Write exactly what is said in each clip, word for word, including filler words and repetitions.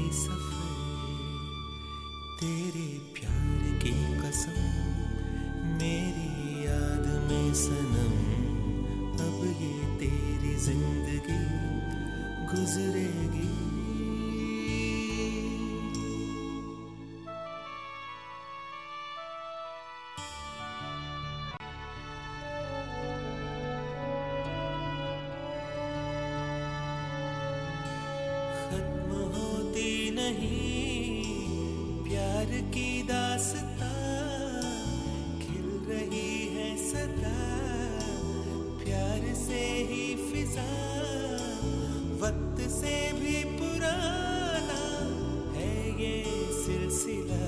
सफर तेरे प्यार की कसम मेरी याद में सनम अब ये तेरी जिंदगी गुजरेगी। खत्म होती नहीं प्यार की दास्तां खिल रही है सदा प्यार से ही फिजा वक्त से भी पुराना है ये सिलसिला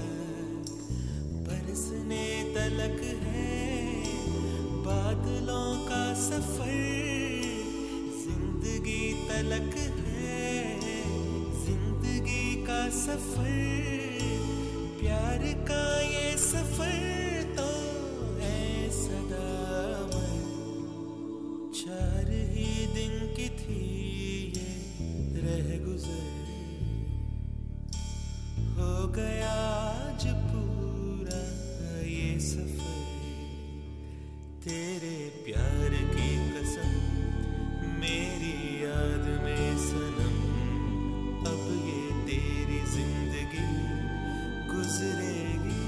बरसने तलक है बादलों का सफर जिंदगी तलक है जिंदगी का सफर प्यार का ये सफर तो है सदामर चार ही दिन की थी ये रह गुजर हो गया आज पूरा ये सफर तेरे प्यार की कसम मेरी याद में सनम अब ये तेरी जिंदगी गुजरेगी।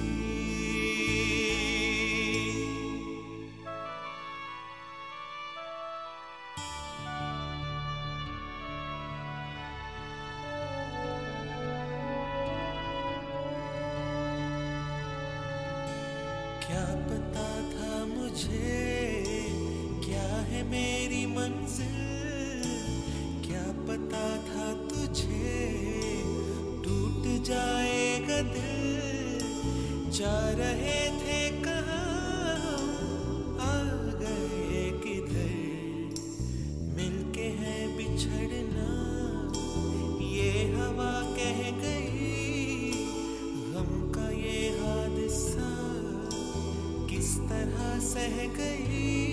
क्या पता था मुझे क्या है मेरी मंजिल क्या पता था तुझे टूट जाएगा दिल जा रहे थे कहाँ आ गए किधर मिलके है बिछड़ना ये हवा कह गई गम का ये हादसा किस तरह सह गई।